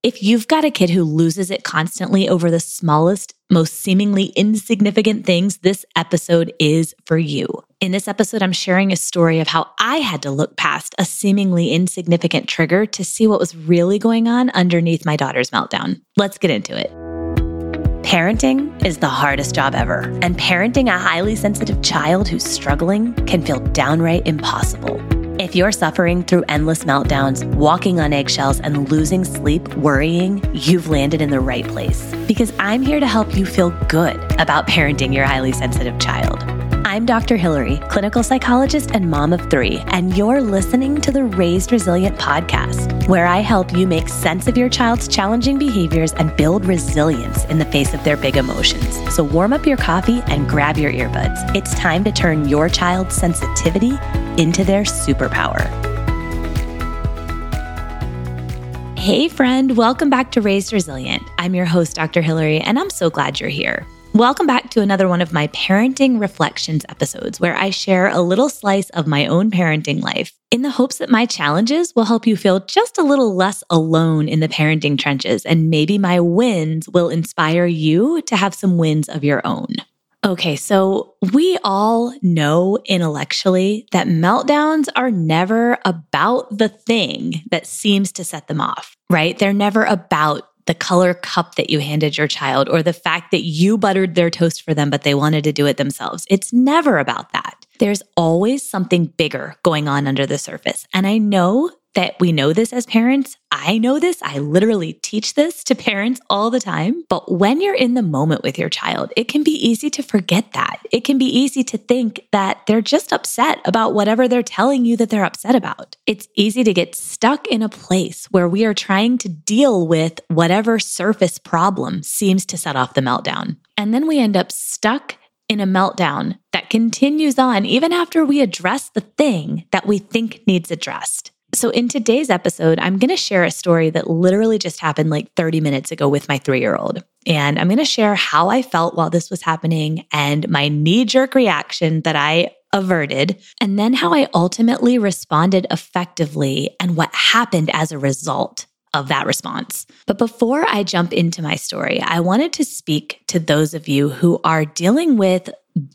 If you've got a kid who loses it constantly over the smallest, most seemingly insignificant things, this episode is for you. In this episode, I'm sharing a story of how I had to look past a seemingly insignificant trigger to see what was really going on underneath my daughter's meltdown. Let's get into it. Parenting is the hardest job ever, and parenting a highly sensitive child who's struggling can feel downright impossible. If you're suffering through endless meltdowns, walking on eggshells, and losing sleep worrying, you've landed in the right place. Because I'm here to help you feel good about parenting your highly sensitive child. I'm Dr. Hillary, clinical psychologist and mom of 3, and you're listening to the Raised Resilient podcast, where I help you make sense of your child's challenging behaviors and build resilience in the face of their big emotions. So warm up your coffee and grab your earbuds. It's time to turn your child's sensitivity into their superpower. Hey friend, welcome back to Raised Resilient. I'm your host, Dr. Hillary, and I'm so glad you're here. Welcome back to another one of my Parenting Reflections episodes, where I share a little slice of my own parenting life in the hopes that my challenges will help you feel just a little less alone in the parenting trenches, and maybe my wins will inspire you to have some wins of your own. Okay, so we all know intellectually that meltdowns are never about the thing that seems to set them off, right? They're never about the color cup that you handed your child or the fact that you buttered their toast for them, but they wanted to do it themselves. It's never about that. There's always something bigger going on under the surface. And I know that we know this as parents. I know this. I literally teach this to parents all the time. But when you're in the moment with your child, it can be easy to forget that. It can be easy to think that they're just upset about whatever they're telling you that they're upset about. It's easy to get stuck in a place where we are trying to deal with whatever surface problem seems to set off the meltdown. And then we end up stuck in a meltdown that continues on even after we address the thing that we think needs addressed. So in today's episode, I'm going to share a story that literally just happened like 30 minutes ago with my 3-year-old. And I'm going to share how I felt while this was happening and my knee-jerk reaction that I averted, and then how I ultimately responded effectively and what happened as a result of that response. But before I jump into my story, I wanted to speak to those of you who are dealing with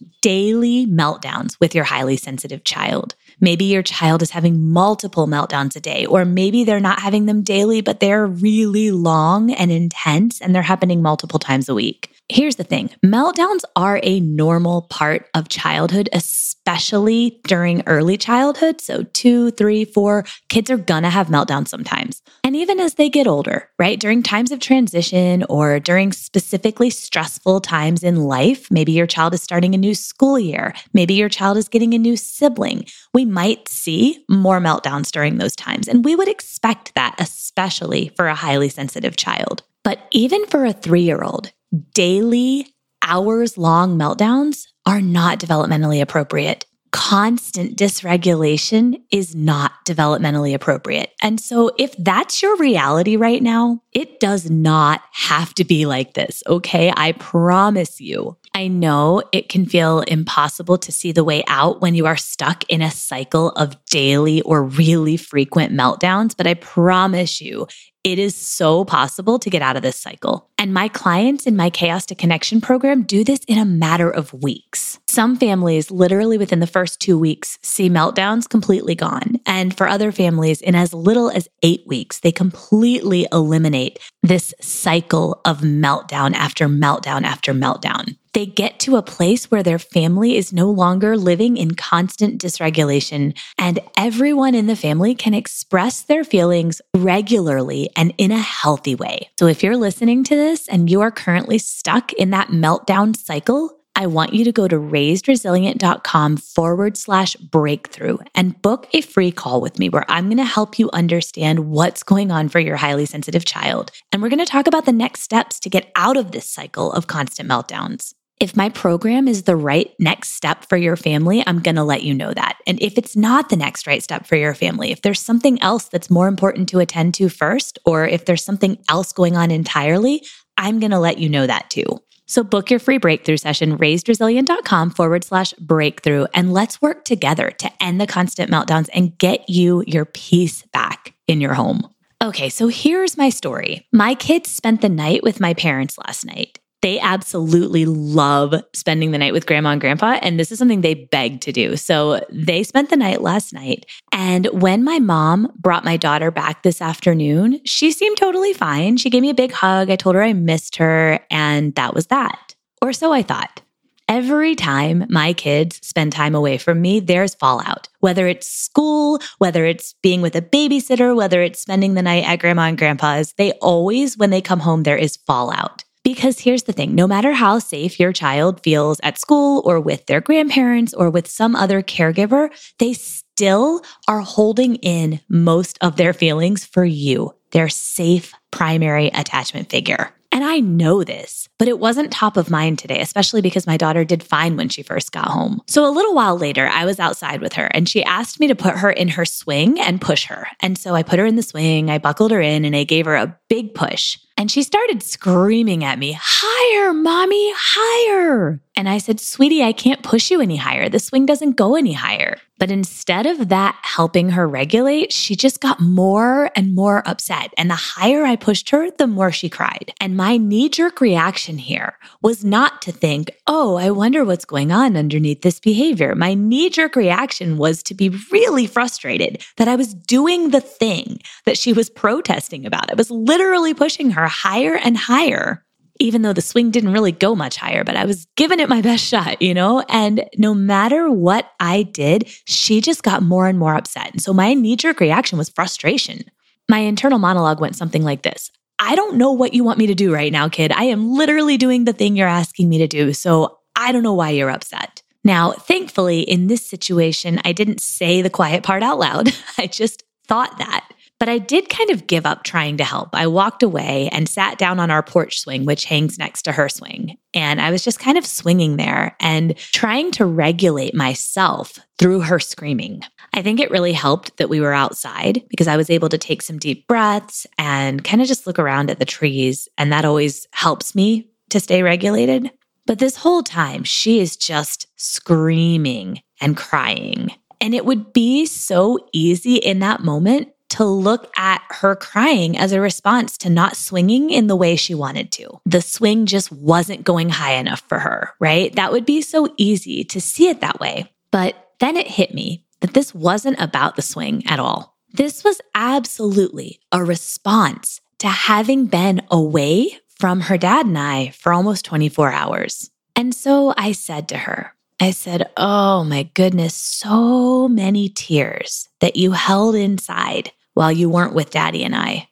daily meltdowns with your highly sensitive child. Maybe your child is having multiple meltdowns a day, or maybe they're not having them daily, but they're really long and intense and they're happening multiple times a week. Here's the thing. Meltdowns are a normal part of childhood, especially during early childhood. So 2, 3, 4, kids are gonna have meltdowns sometimes. And even as they get older, right? During times of transition or during specifically stressful times in life, maybe your child is starting a new school year, maybe your child is getting a new sibling, we might see more meltdowns during those times. And we would expect that, especially for a highly sensitive child. But even for a 3-year-old, daily, hours-long meltdowns are not developmentally appropriate. Constant dysregulation is not developmentally appropriate. And so if that's your reality right now, it does not have to be like this, okay? I promise you. I know it can feel impossible to see the way out when you are stuck in a cycle of daily or really frequent meltdowns, but I promise you, it is so possible to get out of this cycle. And my clients in my Chaos to Connection program do this in a matter of weeks. Some families, literally within the first 2 weeks, see meltdowns completely gone. And for other families, in as little as 8 weeks, they completely eliminate this cycle of meltdown after meltdown after meltdown. They get to a place where their family is no longer living in constant dysregulation, and everyone in the family can express their feelings regularly and in a healthy way. So if you're listening to this and you are currently stuck in that meltdown cycle, I want you to go to raisedresilient.com/breakthrough and book a free call with me where I'm going to help you understand what's going on for your highly sensitive child. And we're going to talk about the next steps to get out of this cycle of constant meltdowns. If my program is the right next step for your family, I'm going to let you know that. And if it's not the next right step for your family, if there's something else that's more important to attend to first, or if there's something else going on entirely, I'm going to let you know that too. So book your free breakthrough session, raisedresilient.com/breakthrough, and let's work together to end the constant meltdowns and get you your peace back in your home. Okay, so here's my story. My kids spent the night with my parents last night. They absolutely love spending the night with grandma and grandpa, and this is something they beg to do. So they spent the night last night. And when my mom brought my daughter back this afternoon, she seemed totally fine. She gave me a big hug. I told her I missed her, and that was that. Or so I thought. Every time my kids spend time away from me, there's fallout. Whether it's school, whether it's being with a babysitter, whether it's spending the night at grandma and grandpa's, they always, when they come home, there is fallout. Because here's the thing, no matter how safe your child feels at school or with their grandparents or with some other caregiver, they still are holding in most of their feelings for you, their safe primary attachment figure. And I know this, but it wasn't top of mind today, especially because my daughter did fine when she first got home. So a little while later, I was outside with her and she asked me to put her in her swing and push her. And so I put her in the swing, I buckled her in, and I gave her a big push. And she started screaming at me, "Higher, mommy, higher." And I said, "Sweetie, I can't push you any higher. The swing doesn't go any higher." But instead of that helping her regulate, she just got more and more upset. And the higher I pushed her, the more she cried. And my knee-jerk reaction here was not to think, oh, I wonder what's going on underneath this behavior. My knee-jerk reaction was to be really frustrated that I was doing the thing that she was protesting about. I was literally pushing her higher and higher, even though the swing didn't really go much higher, but I was giving it my best shot, And no matter what I did, she just got more and more upset. And so my knee-jerk reaction was frustration. My internal monologue went something like this: I don't know what you want me to do right now, kid. I am literally doing the thing you're asking me to do, so I don't know why you're upset. Now, thankfully, in this situation, I didn't say the quiet part out loud. I just thought that. But I did kind of give up trying to help. I walked away and sat down on our porch swing, which hangs next to her swing. And I was just kind of swinging there and trying to regulate myself through her screaming. I think it really helped that we were outside because I was able to take some deep breaths and kind of just look around at the trees. And that always helps me to stay regulated. But this whole time, she is just screaming and crying. And it would be so easy in that moment to look at her crying as a response to not swinging in the way she wanted to. The swing just wasn't going high enough for her, right? That would be so easy to see it that way. But then it hit me that this wasn't about the swing at all. This was absolutely a response to having been away from her dad and I for almost 24 hours. And so I said to her, "Oh my goodness, so many tears that you held inside while you weren't with Daddy and I.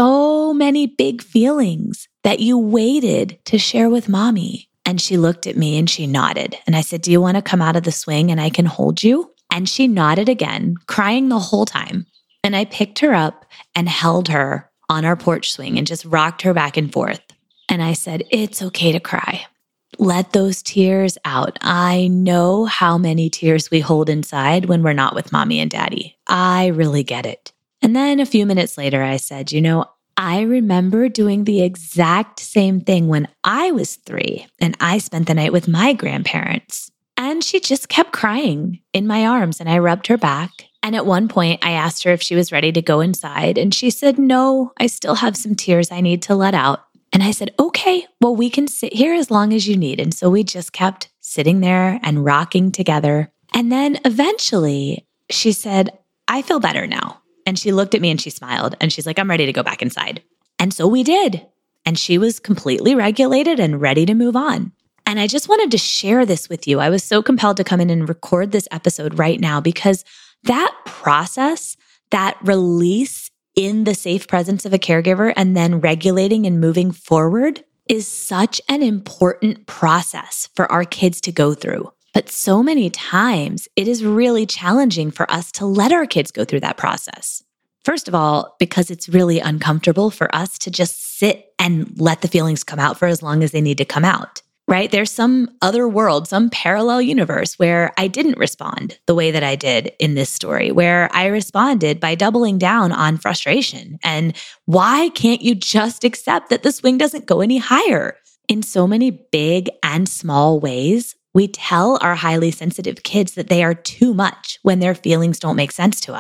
So many big feelings that you waited to share with Mommy." And she looked at me and she nodded. And I said, "Do you want to come out of the swing and I can hold you?" And she nodded again, crying the whole time. And I picked her up and held her on our porch swing and just rocked her back and forth. And I said, "It's okay to cry. Let those tears out. I know how many tears we hold inside when we're not with Mommy and Daddy. I really get it." And then a few minutes later, I said, I remember doing the exact same thing when I was 3 and I spent the night with my grandparents. And she just kept crying in my arms and I rubbed her back. And at one point, I asked her if she was ready to go inside. And she said, "No, I still have some tears I need to let out." And I said, "Okay, well, we can sit here as long as you need." And so we just kept sitting there and rocking together. And then eventually she said, "I feel better now." And she looked at me and she smiled and she's like, "I'm ready to go back inside." And so we did. And she was completely regulated and ready to move on. And I just wanted to share this with you. I was so compelled to come in and record this episode right now because that process, that release in the safe presence of a caregiver and then regulating and moving forward is such an important process for our kids to go through. But so many times it is really challenging for us to let our kids go through that process. First of all, because it's really uncomfortable for us to just sit and let the feelings come out for as long as they need to come out, right? There's some other world, some parallel universe where I didn't respond the way that I did in this story, where I responded by doubling down on frustration. And why can't you just accept that the swing doesn't go any higher? In so many big and small ways, we tell our highly sensitive kids that they are too much when their feelings don't make sense to us.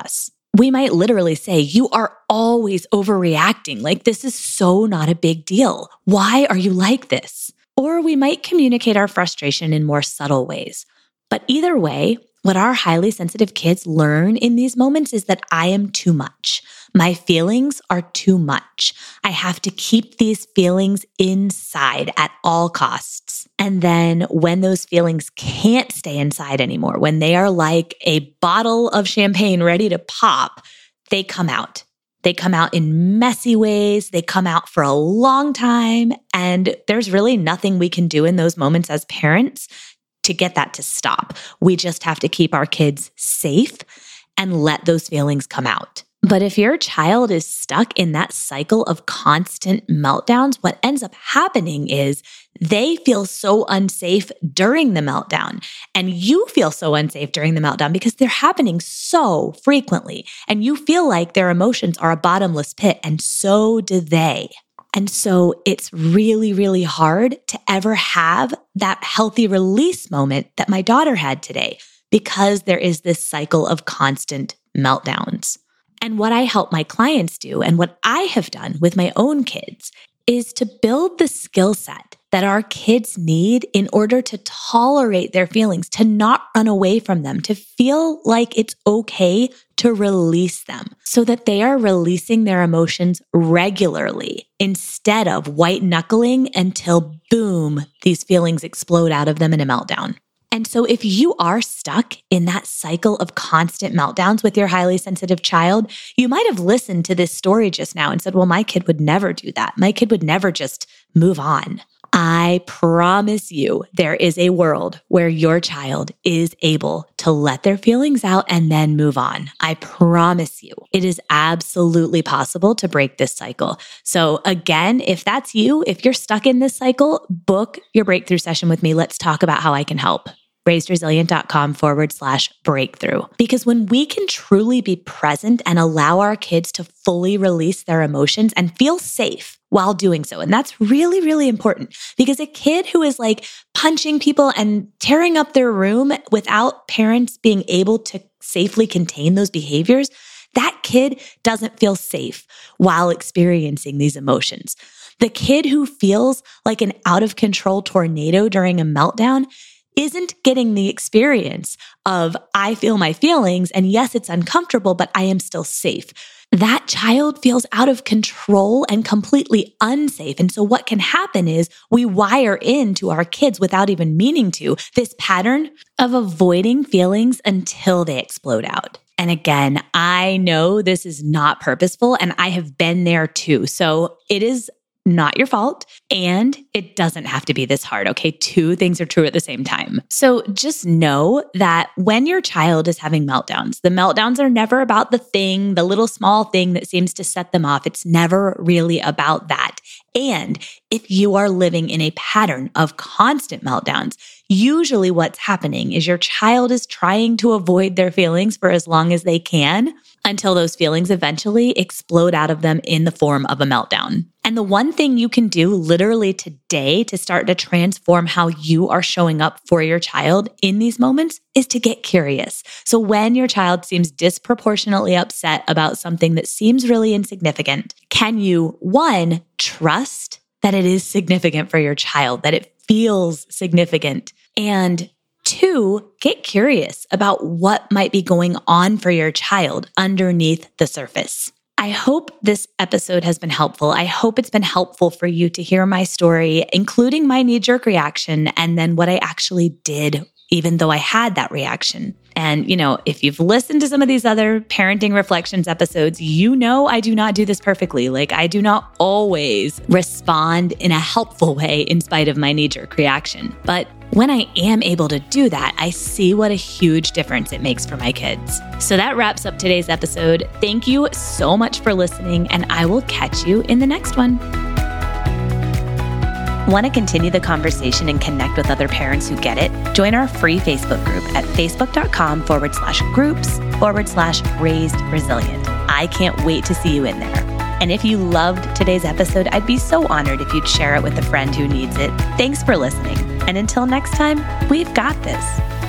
We might literally say, you are always overreacting. Like, this is so not a big deal. Why are you like this? Or we might communicate our frustration in more subtle ways. But either way, what our highly sensitive kids learn in these moments is that I am too much. My feelings are too much. I have to keep these feelings inside at all costs. And then when those feelings can't stay inside anymore, when they are like a bottle of champagne ready to pop, they come out. They come out in messy ways. They come out for a long time. And there's really nothing we can do in those moments as parents to get that to stop. We just have to keep our kids safe and let those feelings come out. But if your child is stuck in that cycle of constant meltdowns, what ends up happening is they feel so unsafe during the meltdown. And you feel so unsafe during the meltdown because they're happening so frequently. And you feel like their emotions are a bottomless pit, and so do they. And so it's really, really hard to ever have that healthy release moment that my daughter had today because there is this cycle of constant meltdowns. And what I help my clients do, and what I have done with my own kids, is to build the skill set that our kids need in order to tolerate their feelings, to not run away from them, to feel like it's okay to release them so that they are releasing their emotions regularly instead of white knuckling until boom, these feelings explode out of them in a meltdown. And so if you are stuck in that cycle of constant meltdowns with your highly sensitive child, you might have listened to this story just now and said, well, my kid would never do that. My kid would never just move on. I promise you, there is a world where your child is able to let their feelings out and then move on. I promise you, it is absolutely possible to break this cycle. So again, if that's you, if you're stuck in this cycle, book your breakthrough session with me. Let's talk about how I can help. RaisedResilient.com/breakthrough. Because when we can truly be present and allow our kids to fully release their emotions and feel safe while doing so, and that's really, really important, because a kid who is like punching people and tearing up their room without parents being able to safely contain those behaviors, that kid doesn't feel safe while experiencing these emotions. The kid who feels like an out of control tornado during a meltdown isn't getting the experience of, I feel my feelings, and yes, it's uncomfortable, but I am still safe. That child feels out of control and completely unsafe. And so what can happen is we wire into our kids without even meaning to this pattern of avoiding feelings until they explode out. And again, I know this is not purposeful, and I have been there too. So it is not your fault, and it doesn't have to be this hard, okay? Two things are true at the same time. So just know that when your child is having meltdowns, the meltdowns are never about the thing, the little small thing that seems to set them off. It's never really about that. And if you are living in a pattern of constant meltdowns, usually what's happening is your child is trying to avoid their feelings for as long as they can until those feelings eventually explode out of them in the form of a meltdown. And the one thing you can do literally today to start to transform how you are showing up for your child in these moments is to get curious. So when your child seems disproportionately upset about something that seems really insignificant, can you, one, trust that it is significant for your child, that it feels significant, and two, get curious about what might be going on for your child underneath the surface. I hope this episode has been helpful. I hope it's been helpful for you to hear my story, including my knee-jerk reaction, and then what I actually did, even though I had that reaction. And, if you've listened to some of these other parenting reflections episodes, I do not do this perfectly. Like, I do not always respond in a helpful way in spite of my knee-jerk reaction. But when I am able to do that, I see what a huge difference it makes for my kids. So that wraps up today's episode. Thank you so much for listening, and I will catch you in the next one. Want to continue the conversation and connect with other parents who get it? Join our free Facebook group at facebook.com/groups/RaisedResilient. I can't wait to see you in there. And if you loved today's episode, I'd be so honored if you'd share it with a friend who needs it. Thanks for listening. And until next time, we've got this.